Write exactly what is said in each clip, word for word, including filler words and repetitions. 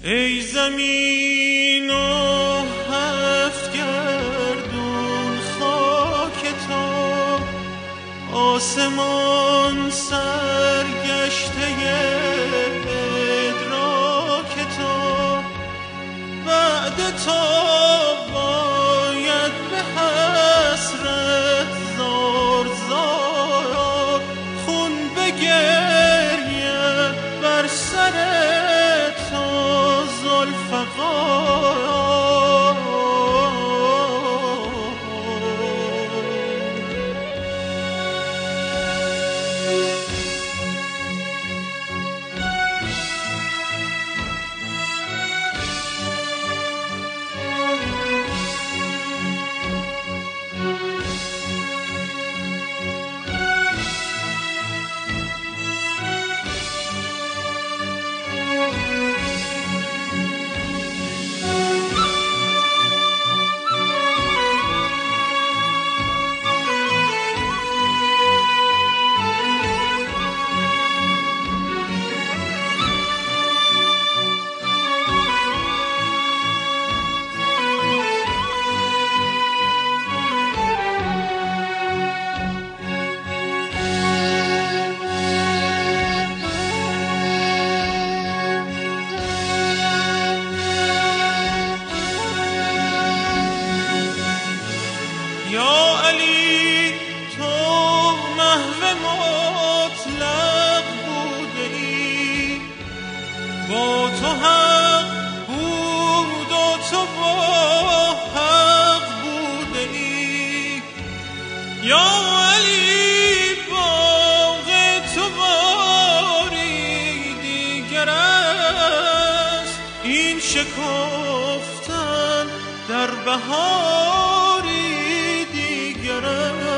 ای زمین و هفت گردون خاک تو، آسمان سرگشته ادراک تو، بعد تو باید به حسرت زار زار خون بگرید بر سر تو زلفقار. یا علی تو محو مطلق بوده ای، با تو حق بود و تو با حق بوده ای. یا علی باغ تو باری دیگر است، این شکفتن در بهاری دیگر است.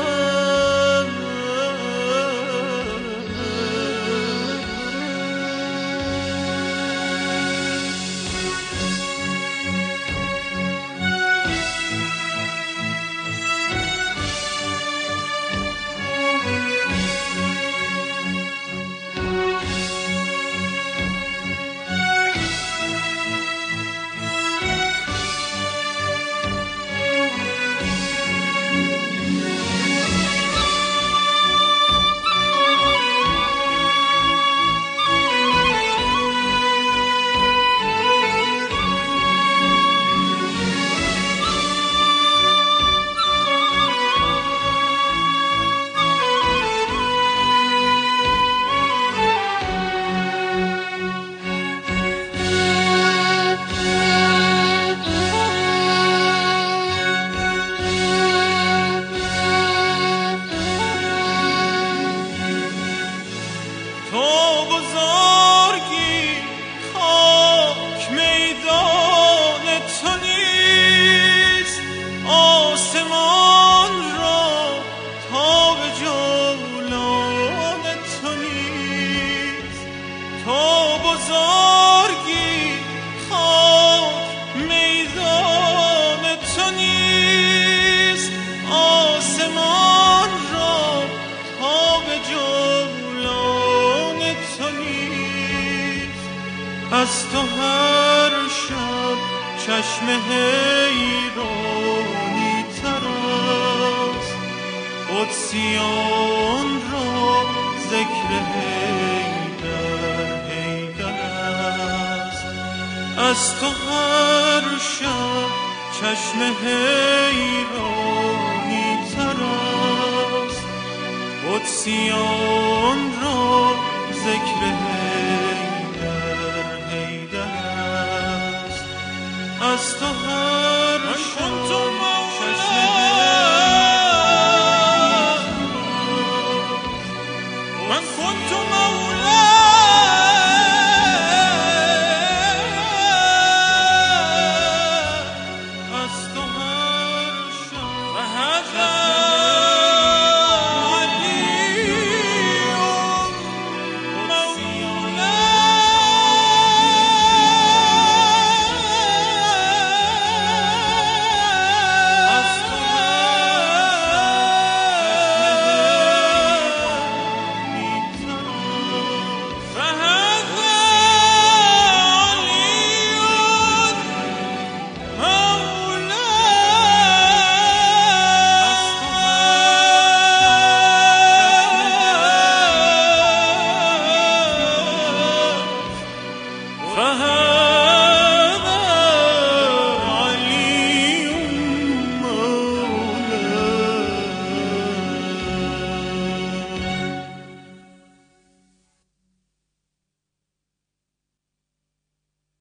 از تو هر شب چشم حیرانی تر است، قدسیان را ذکر حیدر حیدر است. از تو هر شب چشم حیرانی تر است، قدسیان را ذکر از تو هر شب